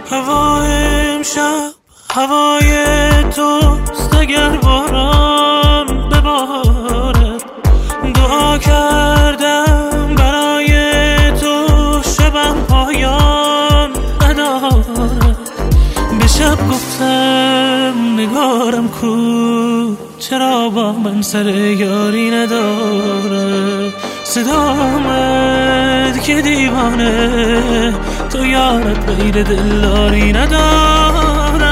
هوا امشب هوای توست، اگر باران ببارد. دعا کردم برای تو، شبم پایان ندارد. به شب گفتم نگارم کو، چرا با من سر یاری نداره. صدا آمد که دیوانه تو یارت غیر دلداری نداره.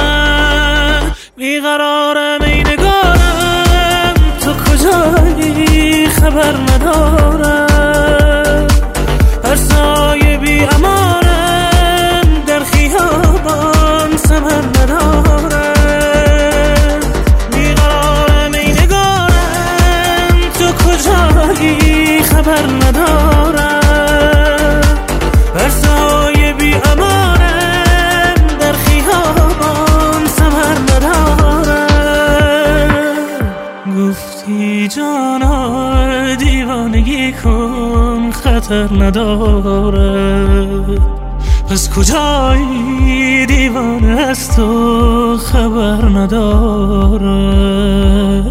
بیقرارم ای نگارم، تو کجایی خبر ندارم. هر سایه بی امانم در خیابان ثمر نداره. بیقرارم ای نگارم، تو کجایی خبر ندارم. هر سایه بی امانم در خیابان ثمر نداره. گفتی جانا دیوانگی کن، خطر نداره. پس کجایی دیوانه از تو خبر نداره.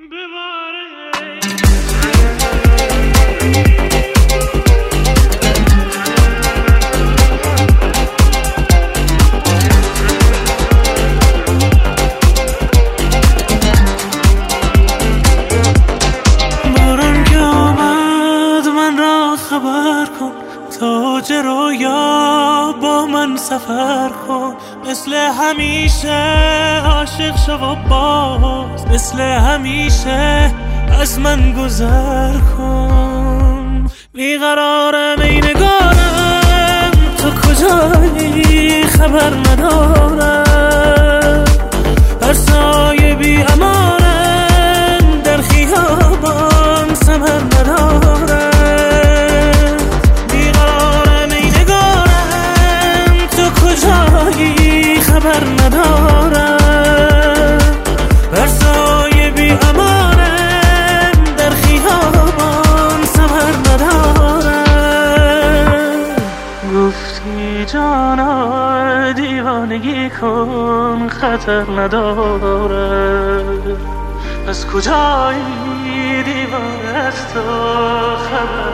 خبر کن تاج رویا با من سفر کن. مثل همیشه عاشق شو و باز، مثل همیشه از من گذر کن. بیقرارم ای نگارم، تو کجایی خبر ندارم. هر سایه بی امانم در خیابان ثمر نداره. کجایی خبر ندارم. هر سایه بی امانم در خیابان ثمر ندارم. گفتی جانا دیوانگی کن، خطر نداره. از کجایی دیوانه از تو خبر